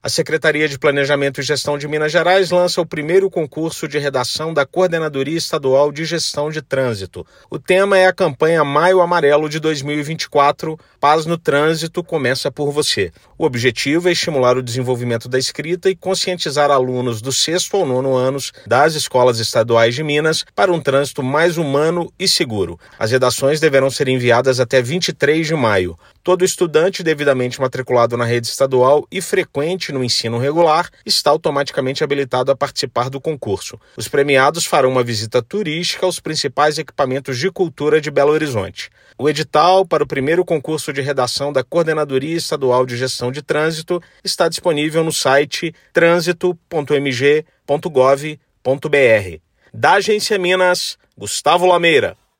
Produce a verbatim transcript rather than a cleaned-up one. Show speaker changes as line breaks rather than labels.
A Secretaria de Planejamento e Gestão de Minas Gerais lança o primeiro concurso de redação da Coordenadoria Estadual de Gestão de Trânsito. O tema é a campanha Maio Amarelo de dois mil e vinte e quatro, Paz no Trânsito começa por você. O objetivo é estimular o desenvolvimento da escrita e conscientizar alunos do sexto ao nono anos das escolas estaduais de Minas para um trânsito mais humano e seguro. As redações deverão ser enviadas até vinte e três de maio. Todo estudante devidamente matriculado na rede estadual e frequente no ensino regular está automaticamente habilitado a participar do concurso. Os premiados farão uma visita turística aos principais equipamentos de cultura de Belo Horizonte. O edital para o primeiro concurso de redação da Coordenadoria Estadual de Gestão de Trânsito está disponível no site trânsito ponto m g ponto gov ponto b r. Da Agência Minas, Gustavo Lameira.